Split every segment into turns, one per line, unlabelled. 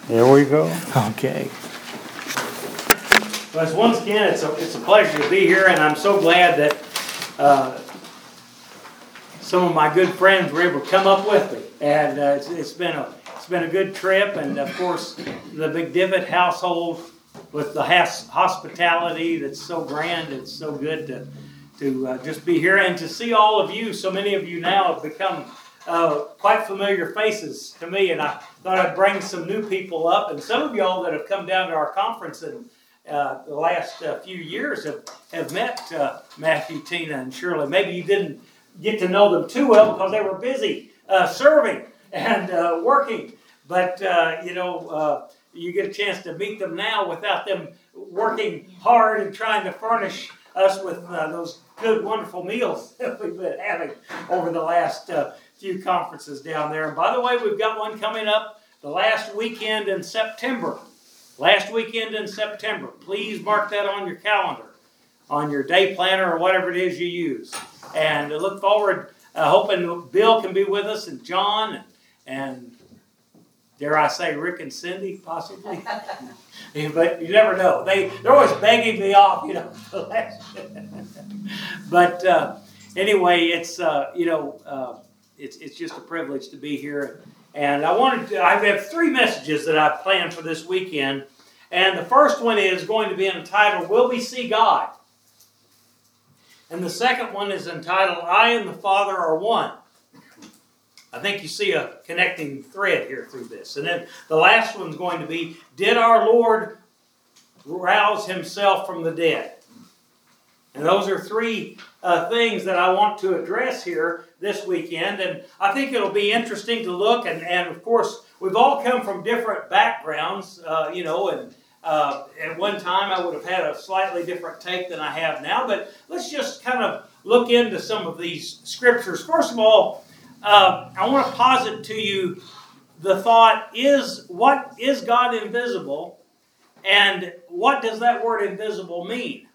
Here we go.
Okay.
Well, once again, it's a pleasure to be here, and I'm so glad that some of my good friends were able to come up with me. And it's been a good trip, and of course, the McDivitt household with the hospitality that's so grand. It's so good to just be here and to see all of you. So many of you now have become quite familiar faces to me, and I thought I'd bring some new people up. And some of y'all that have come down to our conference in the last few years have met Matthew, Tina, and Shirley. Maybe you didn't get to know them too well because they were busy serving and working. But, you get a chance to meet them now without them working hard and trying to furnish us with those good, wonderful meals that we've been having over the last few conferences down there. And by the way, we've got one coming up the last weekend in September. Please mark that on your calendar, on your day planner or whatever it is you use. And I look forward, hoping Bill can be with us, and John, and dare I say Rick and Cindy, possibly. But you never know. They're always begging me off, But anyway, it's just a privilege to be here. And I have three messages that I've planned for this weekend. And the first one is going to be entitled, Will We See God? And the second one is entitled, I and the Father are one. I think you see a connecting thread here through this. And then the last one's going to be, Did our Lord rouse himself from the dead? And those are three things that I want to address here this weekend. And I think it'll be interesting to look. And of course, we've all come from different backgrounds, and at one time I would have had a slightly different take than I have now. But let's just kind of look into some of these scriptures. First of all, I want to posit to you the thought, what is God invisible? And what does that word invisible mean?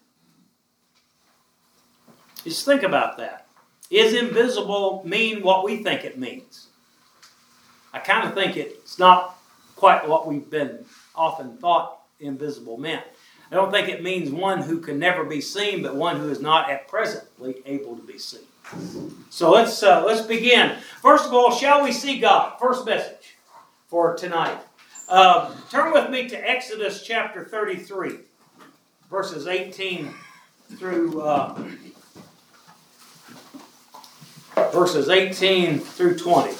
Just think about that. Is invisible mean what we think it means? I kind of think it's not quite what we've been often thought invisible meant. I don't think it means one who can never be seen, but one who is not at presently able to be seen. So let's begin. First of all, shall we see God? First message for tonight. Turn with me to Exodus chapter 33, verses 18 through 20.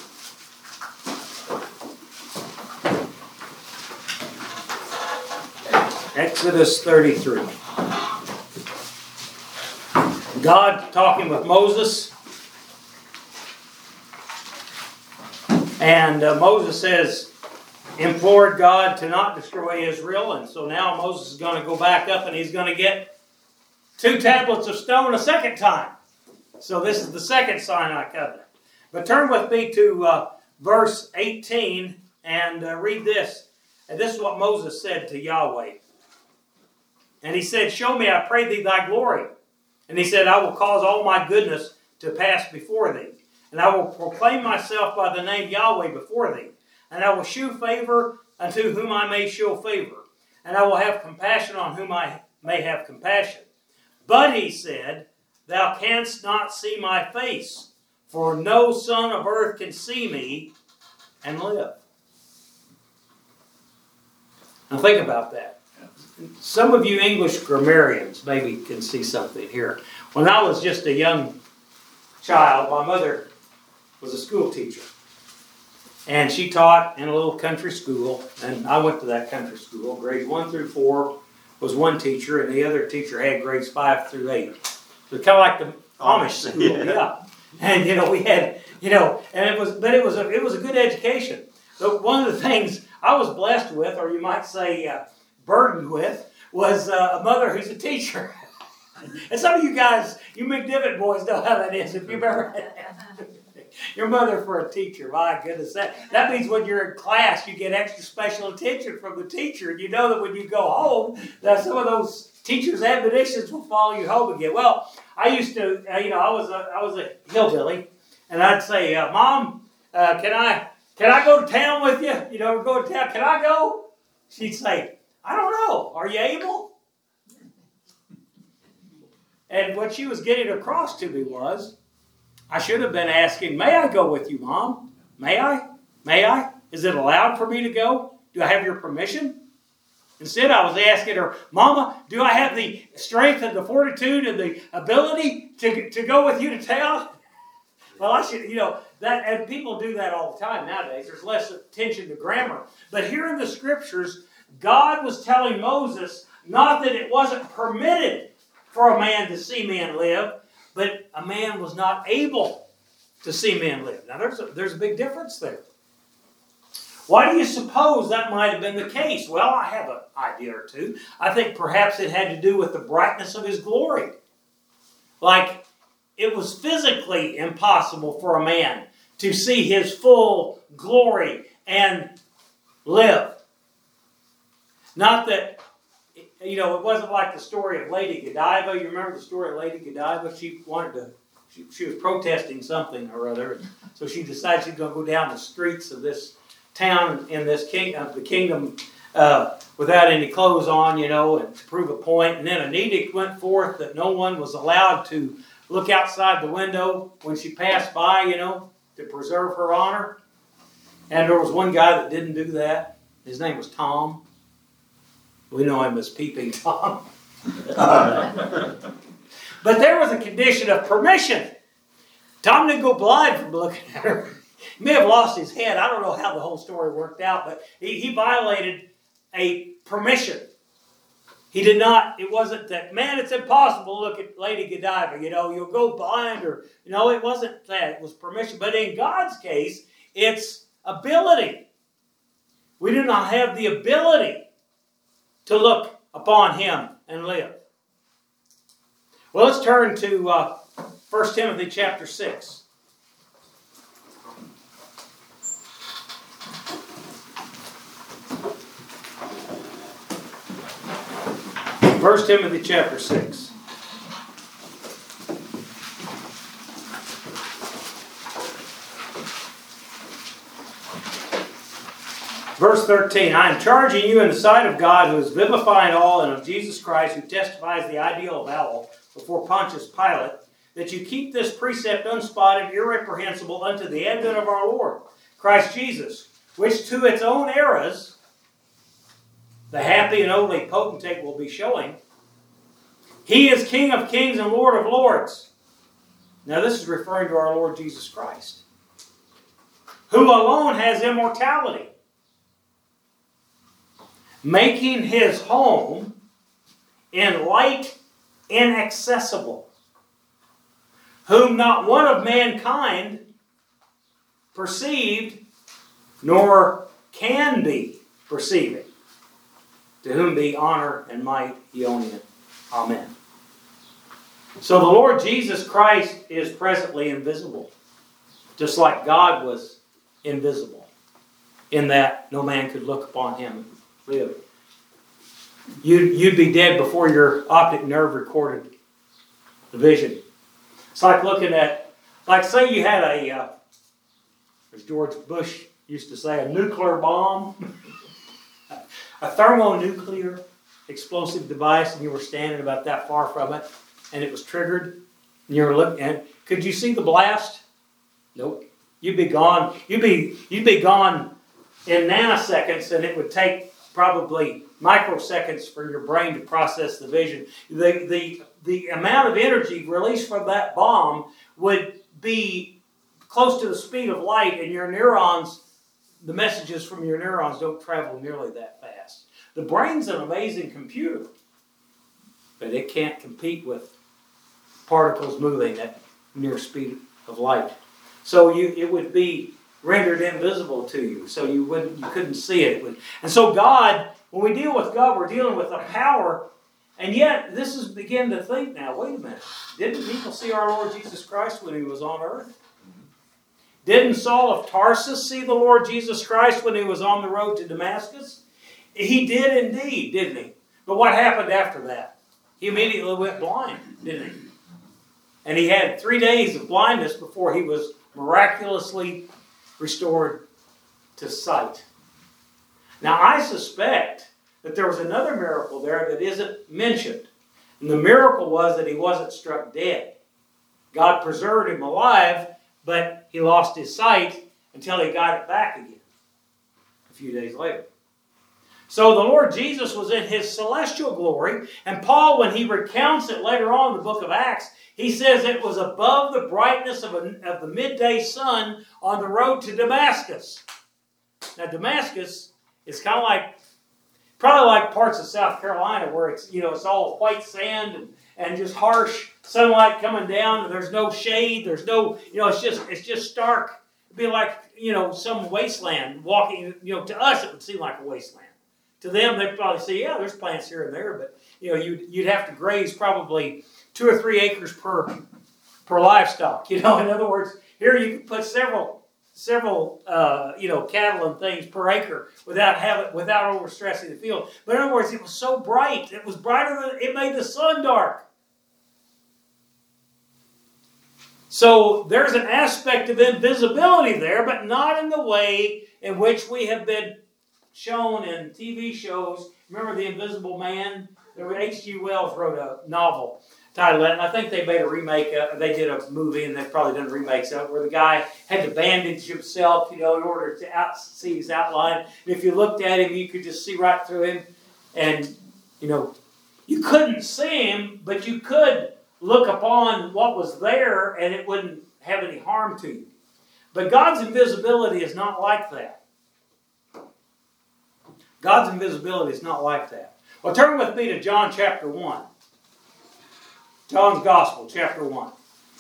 Exodus 33. God talking with Moses. And Moses implored God to not destroy Israel. And so now Moses is going to go back up and he's going to get 2 tablets of stone a second time. So this is the second Sinai covenant. But turn with me to verse 18 and read this. And this is what Moses said to Yahweh. And he said, Show me, I pray thee, thy glory. And he said, I will cause all my goodness to pass before thee. And I will proclaim myself by the name Yahweh before thee. And I will shew favor unto whom I may show favor. And I will have compassion on whom I may have compassion. But he said, Thou canst not see my face, for no son of earth can see me and live. Now think about that. Some of you English grammarians maybe can see something here. When I was just a young child, my mother was a school teacher. And she taught in a little country school. And I went to that country school. Grades 1 through 4 was one teacher, and the other teacher had grades 5 through 8. So kind of like the Amish school, yeah. And we had, and it was a good education. But one of the things I was blessed with, or you might say burdened with, was a mother who's a teacher. And some of you guys, you McDivitt boys know how that is. If you've ever had your mother for a teacher, my goodness, that means when you're in class, you get extra special attention from the teacher. And you know that when you go home, that some of those teachers' admonitions will follow you home again. Well, I used to, I was a hillbilly, and I'd say, Mom, can can I go to town with you? You know, go to town. Can I go? She'd say, I don't know. Are you able? And what she was getting across to me was, I should have been asking, may I go with you, Mom? May I? May I? Is it allowed for me to go? Do I have your permission? Instead, I was asking her, Mama, do I have the strength and the fortitude and the ability to go with you to town? Well, I should, that, and people do that all the time nowadays. There's less attention to grammar. But here in the scriptures, God was telling Moses not that it wasn't permitted for a man to see men live, but a man was not able to see men live. Now, there's a big difference there. Why do you suppose that might have been the case? Well, I have an idea or two. I think perhaps it had to do with the brightness of his glory. Like, it was physically impossible for a man to see his full glory and live. Not that, it wasn't like the story of Lady Godiva. You remember the story of Lady Godiva? She was protesting something or other. So she decided she's going to go down the streets of this town in this kingdom without any clothes on, and to prove a point. And then an edict went forth that no one was allowed to look outside the window when she passed by, to preserve her honor. And there was one guy that didn't do that. His name was Tom. We know him as Peeping Tom. But there was a condition of permission. Tom didn't go blind from looking at her. He may have lost his head. I don't know how the whole story worked out, but he violated a permission. He did not, it wasn't that, man, it's impossible to look at Lady Godiva, you'll go blind, or, it wasn't that. It was permission. But in God's case, it's ability. We do not have the ability to look upon him and live. Well, let's turn to 1 Timothy chapter 6. 1 Timothy chapter 6. Verse 13, I am charging you in the sight of God, who is vivifying all, and of Jesus Christ, who testifies the ideal of all before Pontius Pilate, that you keep this precept unspotted, irreprehensible, unto the advent of our Lord, Christ Jesus, which to its own eras the happy and only potentate will be showing. He is King of kings and Lord of lords. Now this is referring to our Lord Jesus Christ, who alone has immortality, making his home in light inaccessible, whom not one of mankind perceived, nor can be perceiving, to whom be honor and might, Aeonian. Amen. So the Lord Jesus Christ is presently invisible, just like God was invisible, in that no man could look upon him and live. You'd be dead before your optic nerve recorded the vision. It's like looking at, say you had as George Bush used to say, a nuclear bomb, a thermonuclear explosive device, and you were standing about that far from it, and it was triggered, and you were looking, and could you see the blast? Nope. You'd be gone. You'd be gone in nanoseconds, and it would take probably microseconds for your brain to process the vision. The amount of energy released from that bomb would be close to the speed of light, and your neurons, the messages from your neurons don't travel nearly that fast. The brain's an amazing computer, but it can't compete with particles moving at near speed of light. So it would be rendered invisible to you, so you couldn't see it. And so God, when we deal with God, we're dealing with a power, and yet this is begin to think now, wait a minute, didn't people see our Lord Jesus Christ when he was on earth? Didn't Saul of Tarsus see the Lord Jesus Christ when he was on the road to Damascus? He did indeed, didn't he? But what happened after that? He immediately went blind, didn't he? And he had 3 days of blindness before he was miraculously restored to sight. Now, I suspect that there was another miracle there that isn't mentioned. And the miracle was that he wasn't struck dead. God preserved him alive, but he lost his sight until he got it back again a few days later. So the Lord Jesus was in his celestial glory, and Paul, when he recounts it later on in the book of Acts, he says it was above the brightness of the midday sun on the road to Damascus. Now Damascus is kind of like, probably like parts of South Carolina where it's, it's all white sand and just harsh sunlight coming down, and there's no shade, there's no, it's just stark. It'd be like, some wasteland walking, to us it would seem like a wasteland. To them, they'd probably say, yeah, there's plants here and there, but, you'd have to graze probably 2 or 3 acres per livestock. In other words, here you could put several cattle and things per acre without overstressing the field. But in other words, it was so bright. It was brighter than, it made the sun dark. So there's an aspect of invisibility there, but not in the way in which we have been shown in TV shows. Remember The Invisible Man? H.G. Wells wrote a novel titled that, and I think they made a remake. They did a movie, and they've probably done remakes of it, where the guy had to bandage himself, in order to see his outline. And if you looked at him, you could just see right through him. And, you couldn't see him, but you could look upon what was there, and it wouldn't have any harm to you. But God's invisibility is not like that. God's invisibility is not like that. Well, turn with me to John chapter 1. John's Gospel, chapter 1.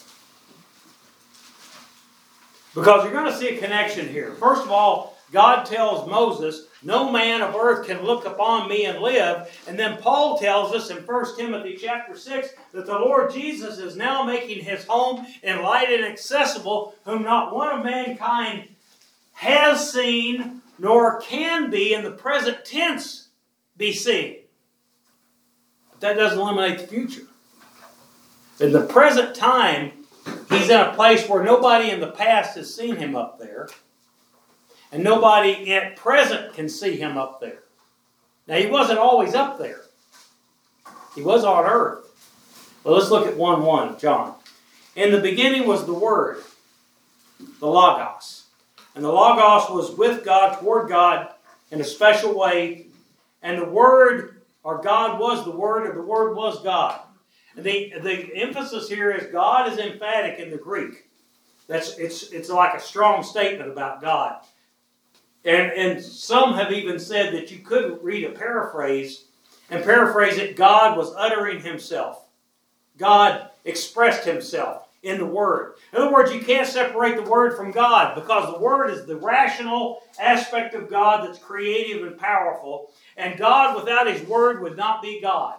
Because you're going to see a connection here. First of all, God tells Moses, no man of earth can look upon me and live. And then Paul tells us in 1 Timothy chapter 6 that the Lord Jesus is now making his home in light and accessible, whom not one of mankind has seen, nor can be in the present tense be seen. But that doesn't eliminate the future. In the present time, he's in a place where nobody in the past has seen him up there. And nobody at present can see him up there. Now, he wasn't always up there. He was on earth. Well, let's look at 1:1 of John. In the beginning was the Word, the Logos. And the Logos was with God, toward God, in a special way. And the Word, or God was the Word, or the Word was God. And the emphasis here is God is emphatic in the Greek. It's like a strong statement about God. And some have even said that you could read a paraphrase and paraphrase it, God was uttering himself. God expressed himself in the Word. In other words, you can't separate the Word from God, because the Word is the rational aspect of God that's creative and powerful. And God without his Word would not be God.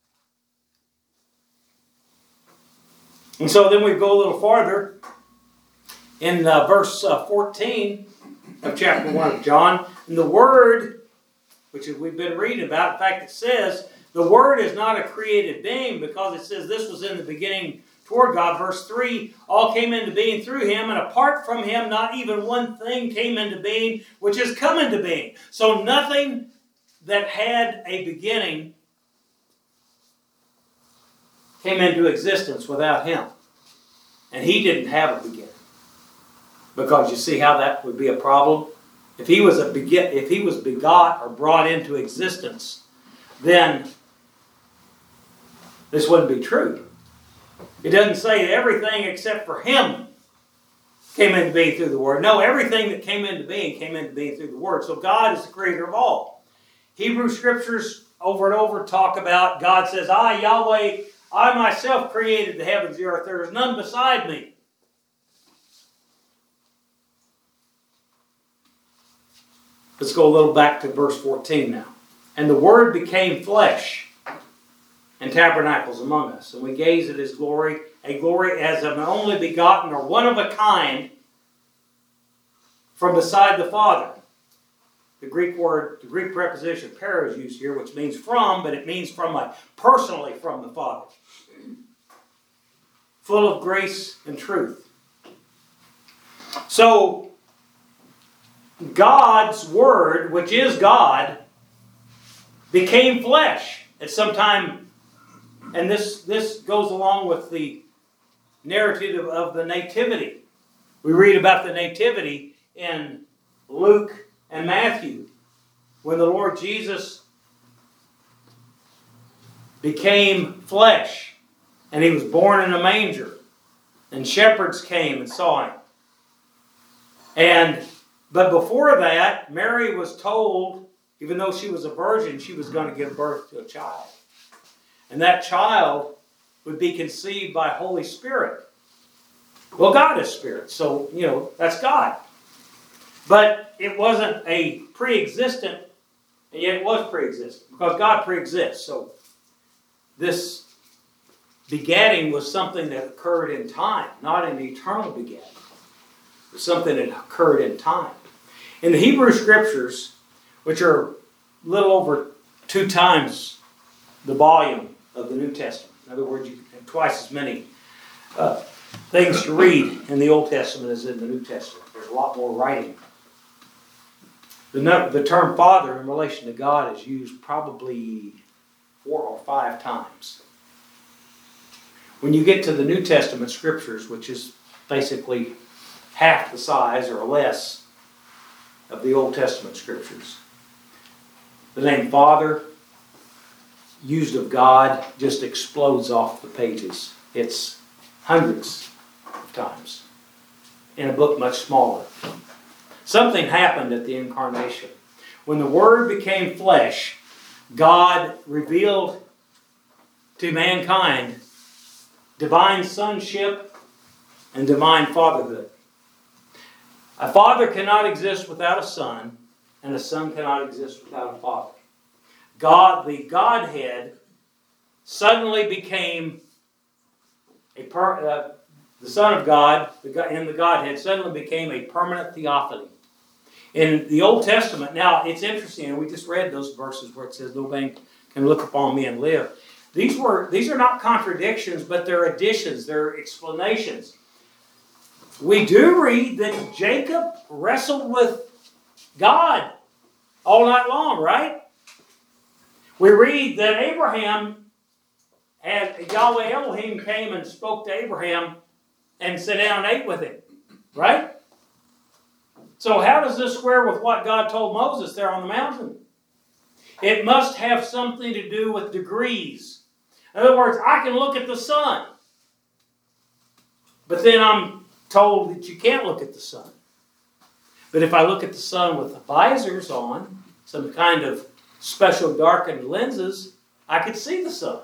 And so then we go a little farther in verse 14 of chapter 1 of John. And the Word, which we've been reading about, in fact it says, the Word is not a created being, because it says this was in the beginning toward God. Verse 3, all came into being through him, and apart from him not even one thing came into being which has come into being. So nothing that had a beginning came into existence without him. And he didn't have a beginning. Because you see how that would be a problem? If he was begot or brought into existence, then this wouldn't be true. It doesn't say that everything except for him came into being through the Word. No, everything that came into being through the Word. So God is the creator of all. Hebrew scriptures over and over talk about, God says, I, Yahweh, I myself created the heavens and the earth. There is none beside me. Let's go a little back to verse 14 now. And the Word became flesh and tabernacles among us. And we gaze at his glory, a glory as of an only begotten or one of a kind from beside the Father. The Greek preposition para is used here, which means from, but it means personally from the Father. Full of grace and truth. So, God's Word, which is God, became flesh at some time. And this goes along with the narrative of the Nativity. We read about the Nativity in Luke and Matthew, when the Lord Jesus became flesh, and He was born in a manger, and shepherds came and saw Him. But before that, Mary was told, even though she was a virgin, she was going to give birth to a child. And that child would be conceived by Holy Spirit. Well, God is Spirit, so, that's God. But it wasn't a pre-existent, and yet it was pre-existent, because God pre-exists. So this begatting was something that occurred in time, not an eternal begatting. It was something that occurred in time. In the Hebrew Scriptures, which are a little over 2 times the volume of the New Testament. In other words, you have twice as many things to read in the Old Testament as in the New Testament. There's a lot more writing. The term Father in relation to God is used probably 4 or 5 times. When you get to the New Testament Scriptures, which is basically half the size or less of the Old Testament Scriptures, the name Father, used of God, just explodes off the pages. It's hundreds of times in a book much smaller. Something happened at the Incarnation. When the Word became flesh, God revealed to mankind divine sonship and divine fatherhood. A father cannot exist without a son, and a son cannot exist without a father. God, the Godhead, suddenly became the Son of God, in the Godhead, suddenly became a permanent theophany. In the Old Testament, now it's interesting, and we just read those verses where it says, "No man can look upon me and live." These are not contradictions, but they're additions, they're explanations. We do read that Jacob wrestled with God all night long, right? We read that Abraham, and Yahweh Elohim came and spoke to Abraham and sat down and ate with him, right? So how does this square with what God told Moses there on the mountain? It must have something to do with degrees. In other words, I can look at the sun, but then I'm told that you can't look at the sun. But if I look at the sun with the visors on, some kind of special darkened lenses, I could see the sun.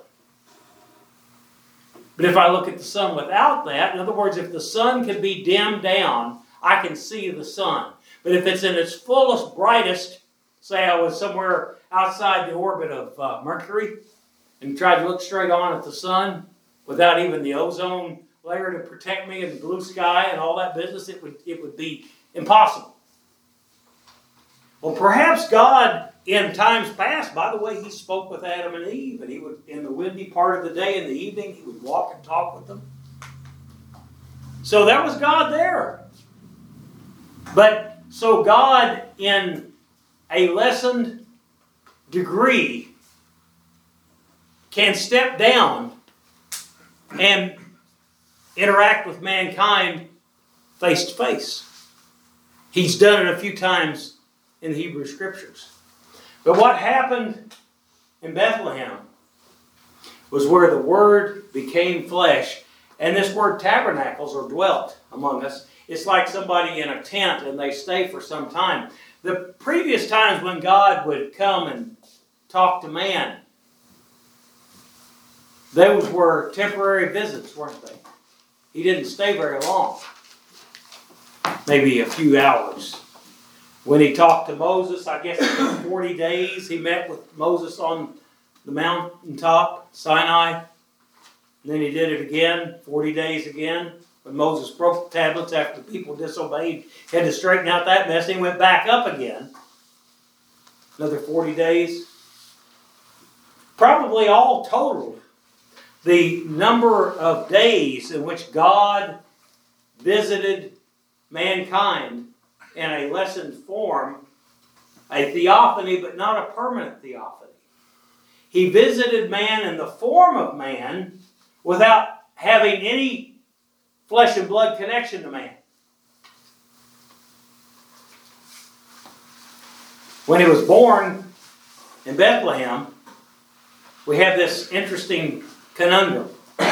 But if I look at the sun without that, in other words, if the sun can be dimmed down, I can see the sun. But if it's in its fullest, brightest, say I was somewhere outside the orbit of Mercury and tried to look straight on at the sun without even the ozone layer to protect me and the blue sky and all that business, it would be impossible. Well, perhaps God, in times past, by the way, He spoke with Adam and Eve, and He would, in the windy part of the day, in the evening, He would walk and talk with them. So that was God there. But, so God, in a lessened degree, can step down and interact with mankind face to face. He's done it a few times in the Hebrew Scriptures. But what happened in Bethlehem was where the Word became flesh. And this word tabernacles, or dwelt among us, it's like somebody in a tent and they stay for some time. The previous times when God would come and talk to man, those were temporary visits, weren't they? He didn't stay very long. Maybe a few hours. When He talked to Moses, I guess it was 40 days. He met with Moses on the mountaintop, Sinai. And then He did it again, 40 days again. When Moses broke the tablets after the people disobeyed, He had to straighten out that mess. He went back up again. Another 40 days. Probably all totaled, the number of days in which God visited mankind in a lessened form, a theophany, but not a permanent theophany. He visited man in the form of man without having any flesh and blood connection to man. When he was born in Bethlehem, we have this interesting conundrum.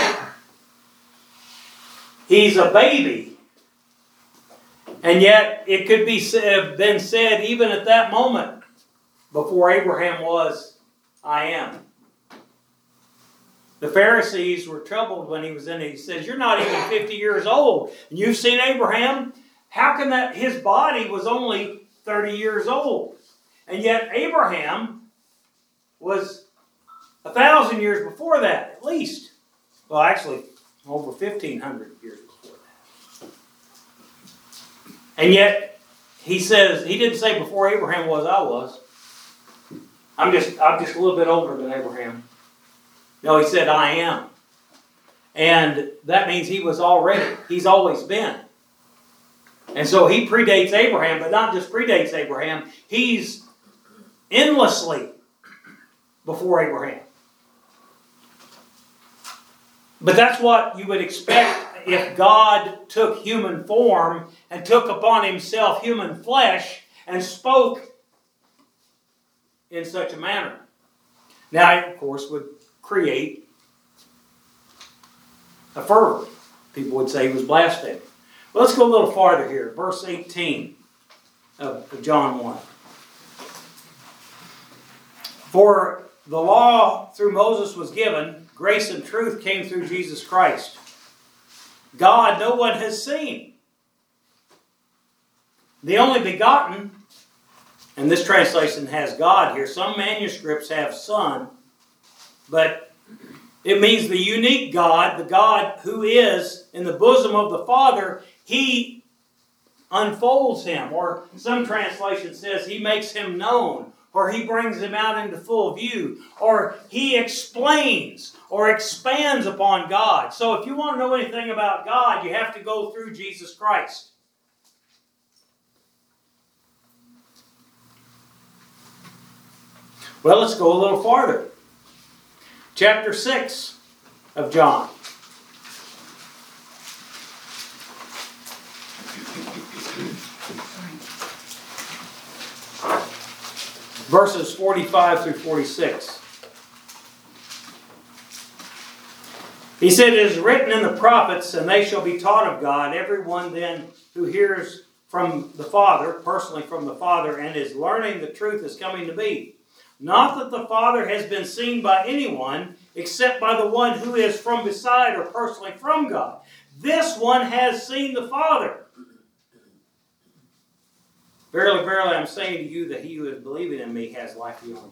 He's a baby, and yet it could be been said even at that moment, before Abraham was, I am. The Pharisees were troubled when he was in it. He says, you're not even 50 years old, and you've seen Abraham? How can that? His body was only 30 years old. And yet Abraham was 1,000 years before that, at least. Well, actually, over 1,500 years before that. And yet, he says, he didn't say before Abraham was, I was. I'm just a little bit older than Abraham. No, he said, I am. And that means he's always been. And so he predates Abraham, but not just predates Abraham, he's endlessly before Abraham. But that's what you would expect if God took human form and took upon himself human flesh and spoke in such a manner. Now, it, of course, would create a fervor. People would say he was blaspheming. Well, let's go a little farther here. Verse 18 of John 1. For the law through Moses was given, grace and truth came through Jesus Christ. God no one has seen. The only begotten, and this translation has God here. Some manuscripts have Son, but it means the unique God, the God who is in the bosom of the Father. He unfolds him, or some translation says he makes him known, or he brings him out into full view, or he explains or expands upon God. So if you want to know anything about God, you have to go through Jesus Christ. Well, let's go a little farther. Chapter 6 of John. Verses 45 through 46. He said, it is written in the prophets, and they shall be taught of God. Everyone then who hears from the Father, personally from the Father, and is learning the truth is coming to me. Not that the Father has been seen by anyone, except by the one who is from beside or personally from God. This one has seen the Father. Verily, verily, I'm saying to you that he who is believing in me has life beyond.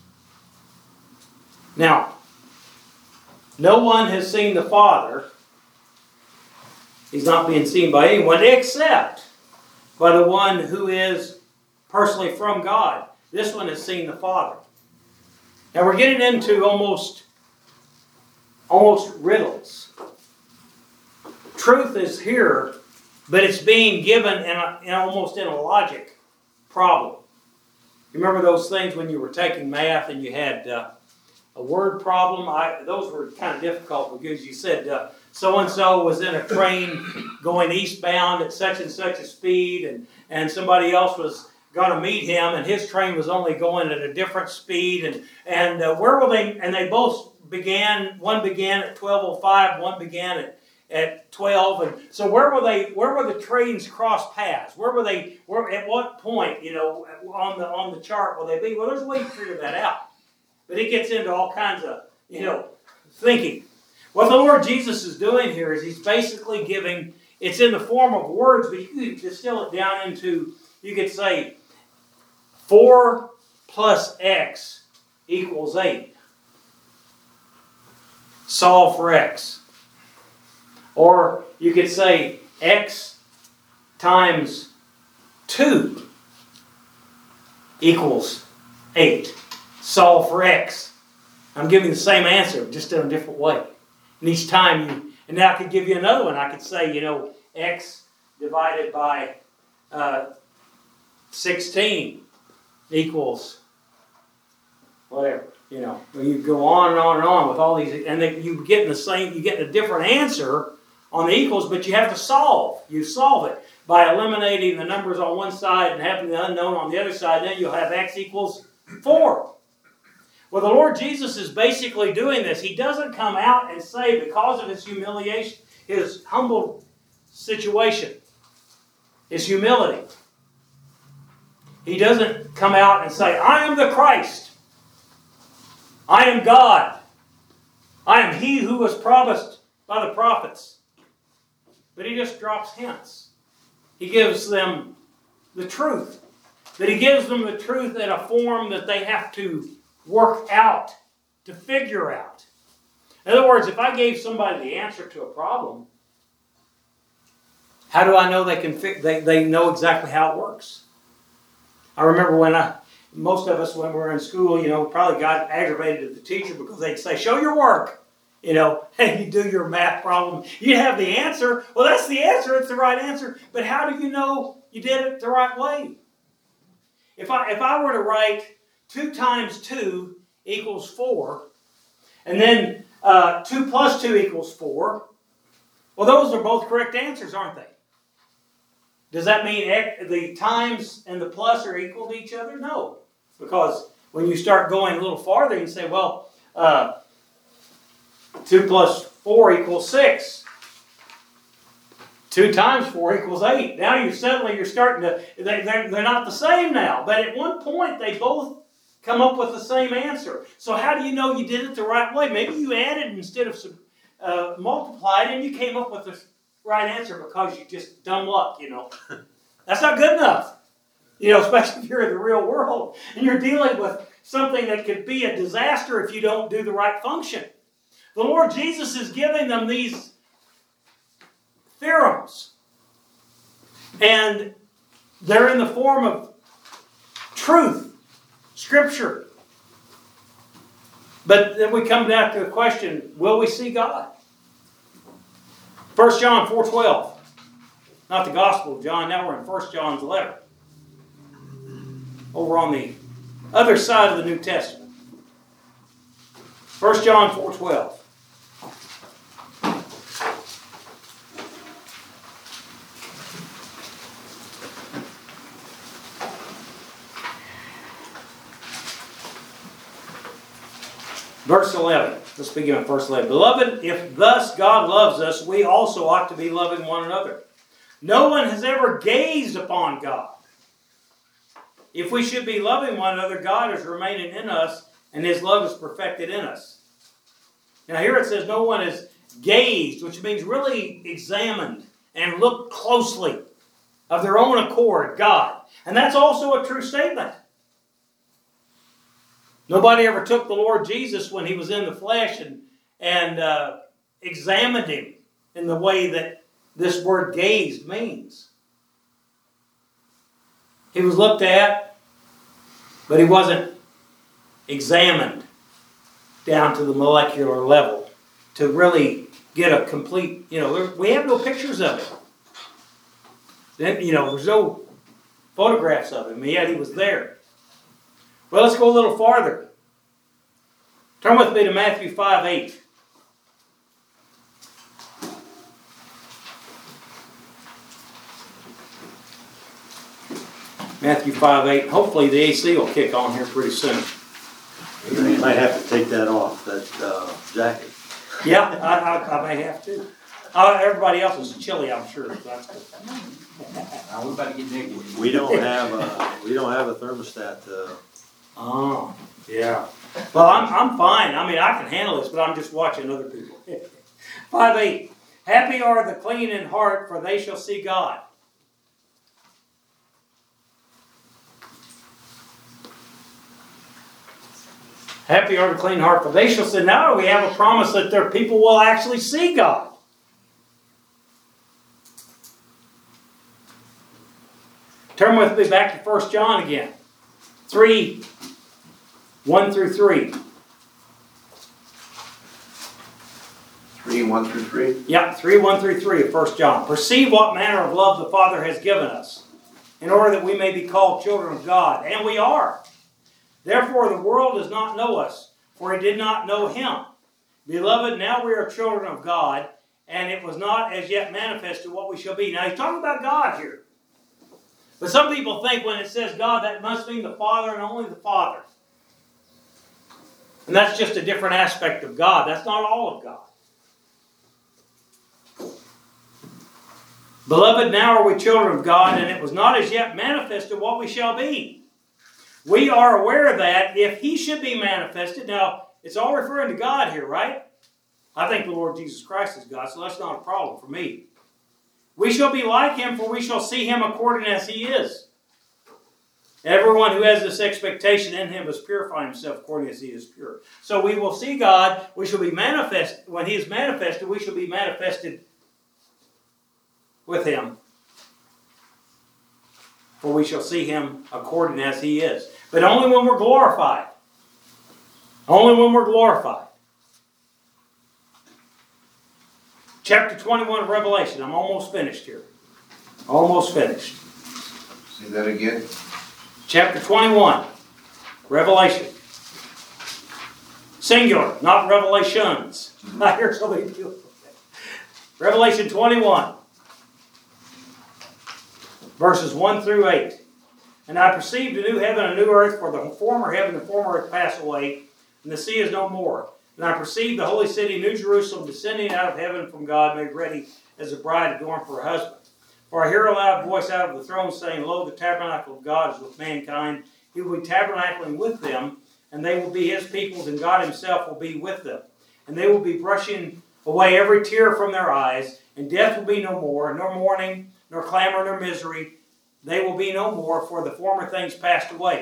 Now, no one has seen the Father. He's not being seen by anyone except by the one who is personally from God. This one has seen the Father. Now we're getting into almost riddles. Truth is here, but it's being given almost in a logic problem. You remember those things when you were taking math and you had a word problem? Those were kind of difficult because you said so-and-so was in a train going eastbound at such and such a speed, and somebody else was going to meet him, and his train was only going at a different speed, and where were they? And they both began. One began at 12:05. One began at 12. And so where were the trains cross paths? At what point? On the chart will they be? Well, there's a way to figure that out, but it gets into all kinds of thinking. What the Lord Jesus is doing here is he's basically giving. It's in the form of words, but you could distill it down into. You could say 4 plus x equals 8. Solve for x. Or you could say x times 2 equals 8. Solve for x. I'm giving the same answer, just in a different way. And each time and now I could give you another one. I could say, x divided by 16 equals whatever. You know, you go on and on and on with all these, and then you get a different answer on the equals, but you have to solve. You solve it by eliminating the numbers on one side and having the unknown on the other side. Then you'll have x equals 4. Well, the Lord Jesus is basically doing this. He doesn't come out and say, because of his humiliation, his humble situation, his humility, he doesn't come out and say, I am the Christ. I am God. I am he who was promised by the prophets. But he just drops hints. He gives them the truth. But he gives them the truth in a form that they have to work out, to figure out. In other words, if I gave somebody the answer to a problem, how do I know they know exactly how it works? I remember most of us, when we were in school, probably got aggravated at the teacher because they'd say, show your work. And you do your math problem. You have the answer. Well, that's the answer. It's the right answer. But how do you know you did it the right way? If I were to write 2 times 2 equals 4, and then 2 plus 2 equals 4, well, those are both correct answers, aren't they? Does that mean the times and the plus are equal to each other? No. Because when you start going a little farther, you say, well, 2 plus 4 equals 6. 2 times 4 equals 8. Now you're starting to, they're not the same now. But at one point, they both come up with the same answer. So how do you know you did it the right way? Maybe you added instead of multiplied, and you came up with the right answer because you just dumb luck, That's not good enough. Especially if you're in the real world and you're dealing with something that could be a disaster if you don't do the right function. The Lord Jesus is giving them these theorems. And they're in the form of truth, Scripture. But then we come back to the question, will we see God? 1 John 4:12. Not the Gospel of John, now we're in 1 John's letter. Over on the other side of the New Testament. 1 John 4:12. Verse 11. Let's begin with verse 11. Beloved, if thus God loves us, we also ought to be loving one another. No one has ever gazed upon God. If we should be loving one another, God is remaining in us, and his love is perfected in us. Now here it says no one has gazed, which means really examined and looked closely of their own accord, God. And that's also a true statement. Nobody ever took the Lord Jesus when he was in the flesh and examined him in the way that this word gazed means. He was looked at, but he wasn't examined down to the molecular level to really get a complete, we have no pictures of it. Then, there's no photographs of him, yet he was there. Well, let's go a little farther. Turn with me to Matthew 5:8. Matthew 5:8. Hopefully the AC will kick on here pretty soon.
You might have to take that off, that jacket.
Yeah, I may have to. Everybody else is chilly, I'm sure. So that's good.
We're about to get naked.
We don't have a thermostat.
Oh, yeah. Well, I'm fine. I mean, I can handle this, but I'm just watching other people. 5:8. Happy are the clean in heart, for they shall see God. Happy are the clean heart, for they shall see. Now we have a promise that their people will actually see God. Turn with me back to 1 John again. 3, 1 through 3.
3, 1 through 3?
Yeah, 3, 1 through 3 of 1 John. Perceive what manner of love the Father has given us, in order that we may be called children of God. And we are. Therefore the world does not know us, for it did not know him. Beloved, now we are children of God, and it was not as yet manifested what we shall be. Now he's talking about God here. But some people think when it says God, that must mean the Father and only the Father. And that's just a different aspect of God. That's not all of God. Beloved, now are we children of God, and it was not as yet manifested what we shall be. We are aware that if he should be manifested, now it's all referring to God here, right? I think the Lord Jesus Christ is God, so that's not a problem for me. We shall be like him, for we shall see him according as he is. Everyone who has this expectation in him is purifying himself according as he is pure. So we will see God, we shall be manifested. When he is manifested, we shall be manifested with him. For we shall see him according as he is. But only when we're glorified. Only when we're glorified. Chapter 21 of Revelation. I'm almost finished here. Almost finished.
Say that again.
Chapter 21. Revelation. Singular, not revelations. I hear so many people. Revelation 21. Verses 1 through 8. And I perceived a new heaven and a new earth, for the former heaven and the former earth passed away, and the sea is no more. And I perceived the holy city, New Jerusalem, descending out of heaven from God, made ready as a bride adorned for her husband. For I hear a loud voice out of the throne saying, Lo, the tabernacle of God is with mankind. He will be tabernacling with them, and they will be his peoples, and God himself will be with them. And they will be brushing away every tear from their eyes, and death will be no more, nor mourning, nor clamor, nor misery. They will be no more, for the former things passed away.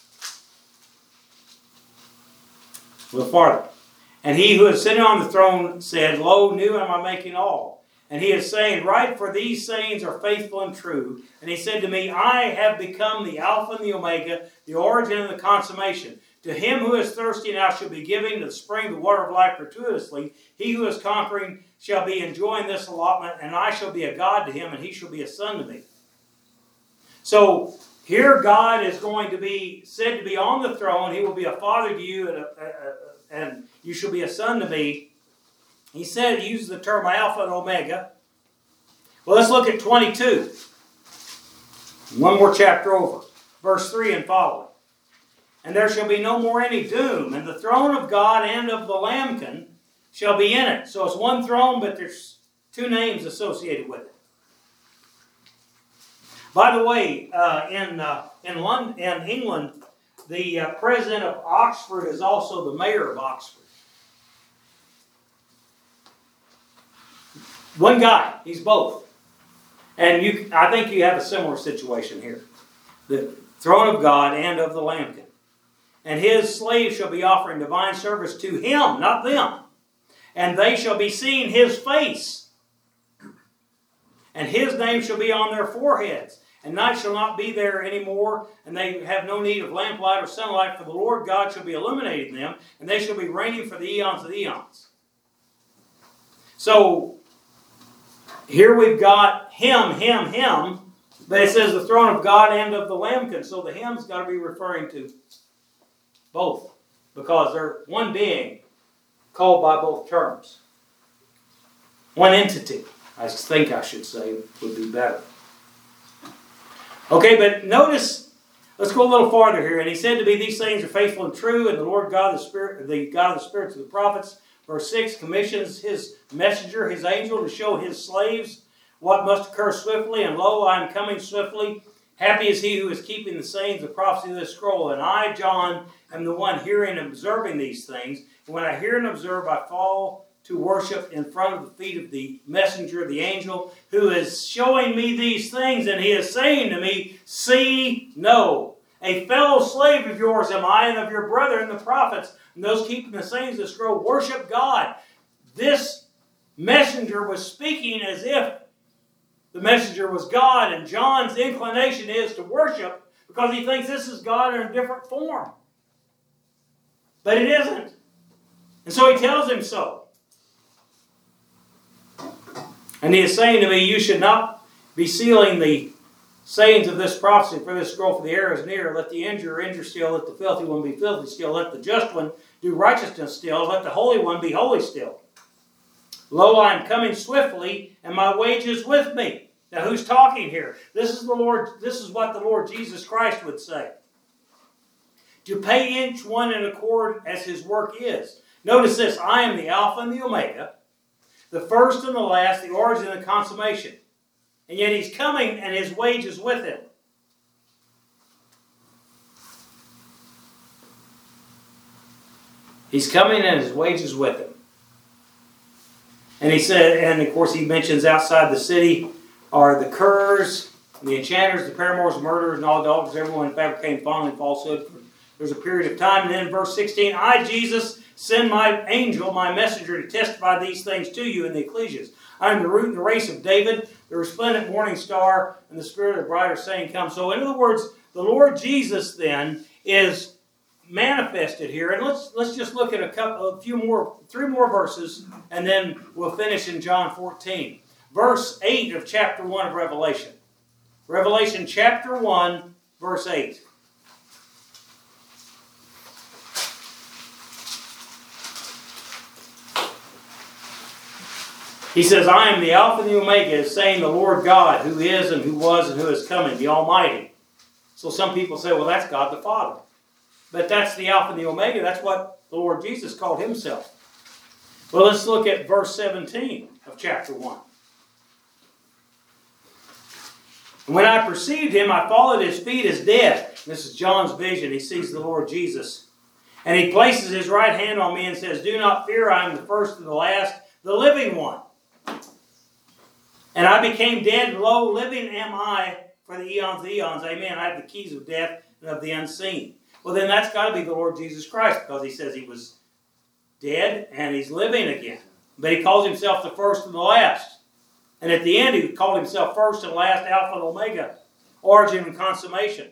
A little farther. And he who is sitting on the throne said, Lo, new am I making all. And he is saying, Write, for these sayings are faithful and true. And he said to me, I have become the Alpha and the Omega, the origin and the consummation. To him who is thirsty now shall be given the spring, the water of life gratuitously. He who is conquering shall be enjoying this allotment, and I shall be a God to him, and he shall be a son to me. So here God is going to be said to be on the throne. He will be a father to you, and you shall be a son to me. He said, he uses the term Alpha and Omega. Well, let's look at 22. One more chapter over. Verse 3 and following. And there shall be no more any doom, and the throne of God and of the Lamb shall be in it. So it's one throne, but there's two names associated with it. By the way, in London, in England, the president of Oxford is also the mayor of Oxford. One guy, he's both. And I think you have a similar situation here. The throne of God and of the Lamb. And his slaves shall be offering divine service to him, not them. And they shall be seeing his face. And his name shall be on their foreheads. And night shall not be there any more, and they have no need of lamplight or sunlight, for the Lord God shall be illuminating them, and they shall be reigning for the eons of the eons. So, here we've got him, but it says the throne of God and of the Lamb. So the him's got to be referring to both, because they're one being called by both terms. One entity, I think I should say, would be better. Okay, but notice, let's go a little farther here. And he said to me, these things are faithful and true, and the Lord God, the God of the spirits of the prophets, verse 6, commissions his messenger, his angel, to show his slaves what must occur swiftly. And lo, I am coming swiftly. Happy is he who is keeping the sayings of the prophecy of this scroll. And I, John, am the one hearing and observing these things. And when I hear and observe, I fall to worship in front of the feet of the messenger, the angel, who is showing me these things. And he is saying to me, see, no. A fellow slave of yours am I, and of your brethren, the prophets, and those keeping the sayings of the scroll, worship God. This messenger was speaking as if the messenger was God, and John's inclination is to worship because he thinks this is God in a different form. But it isn't. And so he tells him so. And he is saying to me, you should not be sealing the sayings of this prophecy, for this scroll, for the heir is near. Let the injurer injure still. Let the filthy one be filthy still. Let the just one do righteousness still. Let the holy one be holy still. Lo, I am coming swiftly, and my wage is with me. Now, who's talking here? This is the Lord. This is what the Lord Jesus Christ would say. To pay each one in accord as his work is. Notice this. I am the Alpha and the Omega, the first and the last, the origin and the consummation. And yet he's coming, and his wage is with him. He's coming, and his wage is with him. And he said, and of course he mentions outside the city are the curs, the enchanters, the paramours, the murderers, and all adulterers, everyone fabricating fondling falsehood. There's a period of time. And then in verse 16, I, Jesus, send my angel, my messenger, to testify these things to you in the ecclesias. I am the root and the race of David, the resplendent morning star, and the spirit of the brighter saying come. So in other words, the Lord Jesus then is manifested here. And let's just look at three more verses, and then we'll finish in John 14. Verse 8 of chapter 1 of Revelation. Revelation chapter 1, verse 8. He says, I am the Alpha and the Omega, saying the Lord God, who is and who was and who is coming, the Almighty. So some people say, well, that's God the Father. But that's the Alpha and the Omega. That's what the Lord Jesus called himself. Well, let's look at verse 17 of chapter 1. And when I perceived him, I fell at his feet as dead. This is John's vision. He sees the Lord Jesus. And he places his right hand on me and says, do not fear, I am the first and the last, the living one. And I became dead, and lo, living am I for the eons of eons. Amen. I have the keys of death and of the unseen. Well, then that's got to be the Lord Jesus Christ, because he says he was dead and he's living again. But he calls himself the first and the last. And at the end, he called himself first and last, Alpha and Omega, origin and consummation.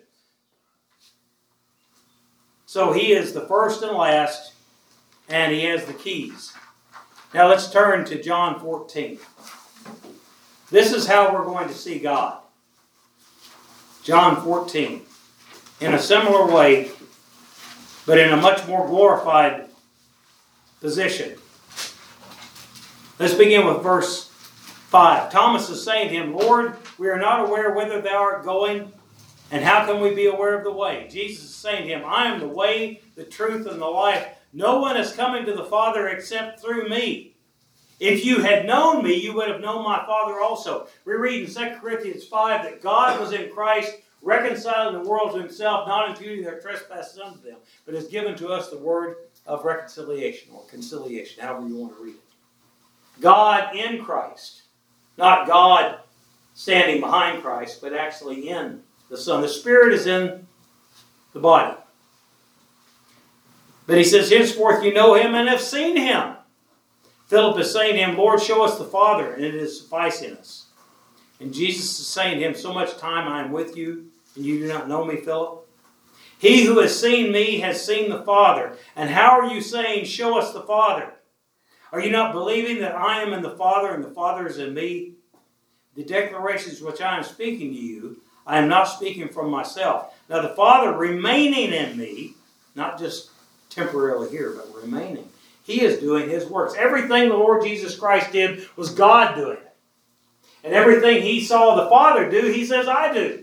So he is the first and last, and he has the keys. Now let's turn to John 14. This is how we're going to see God. John 14. In a similar way, but in a much more glorified position. Let's begin with verse 5. Thomas is saying to him, Lord, we are not aware whither thou art going, and how can we be aware of the way? Jesus is saying to him, I am the way, the truth, and the life. No one is coming to the Father except through me. If you had known me, you would have known my Father also. We read in 2 Corinthians 5 that God was in Christ, reconciling the world to himself, not imputing their trespasses unto them, but has given to us the word of reconciliation, or conciliation, however you want to read it. God in Christ. Not God standing behind Christ, but actually in the Son. The Spirit is in the body. But he says, henceforth you know him and have seen him. Philip is saying to him, Lord, show us the Father, and it is sufficing us. And Jesus is saying to him, so much time I am with you, and you do not know me, Philip. He who has seen me has seen the Father. And how are you saying, show us the Father? Are you not believing that I am in the Father, and the Father is in me? The declarations which I am speaking to you, I am not speaking from myself. Now the Father remaining in me, not just temporarily here, but remaining. He is doing his works. Everything the Lord Jesus Christ did was God doing it. And everything he saw the Father do, he says, I do.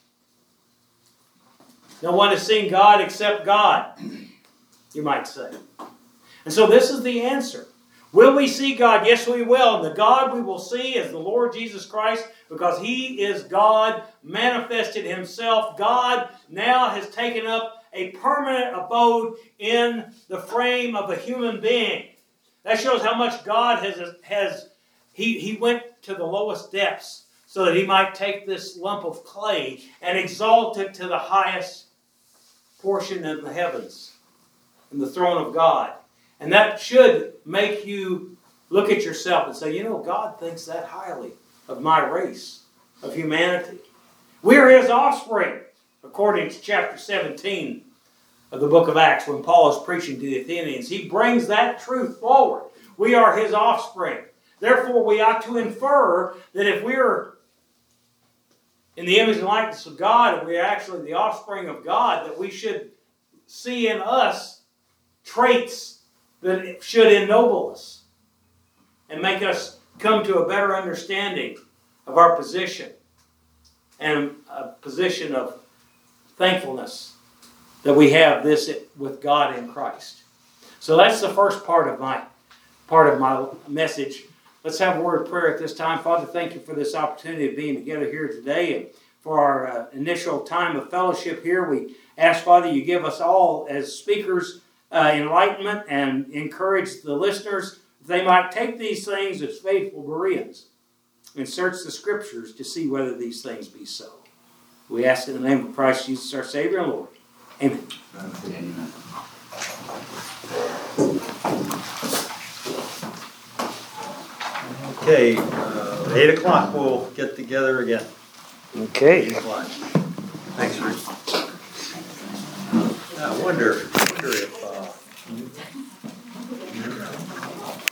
No one has seen God except God, you might say. And so this is the answer. Will we see God? Yes, we will. The God we will see is the Lord Jesus Christ, because he is God, manifested himself. God now has taken up a permanent abode in the frame of a human being. That shows how much God he went to the lowest depths so that he might take this lump of clay and exalt it to the highest portion in the heavens, in the throne of God. And that should make you look at yourself and say, you know, God thinks that highly of my race, of humanity. We are his offspring, according to chapter 17 of the book of Acts, when Paul is preaching to the Athenians. He brings that truth forward. We are his offspring. Therefore, we ought to infer that if we're in the image and likeness of God, and we are actually the offspring of God, that we should see in us traits that should ennoble us and make us come to a better understanding of our position and a position of thankfulness that we have this with God in Christ. So that's the first part of my message. Let's have a word of prayer at this time. Father, thank you for this opportunity of being together here today and for our initial time of fellowship here. We ask, Father, you give us all as speakers enlightenment and encourage the listeners that they might take these things as faithful Bereans and search the Scriptures to see whether these things be so. We ask in the name of Christ Jesus, our Savior and Lord. Amen.
Amen.
Okay, 8 o'clock we'll get together again.
Okay.
8 o'clock. Thanks, Rick. I wonder if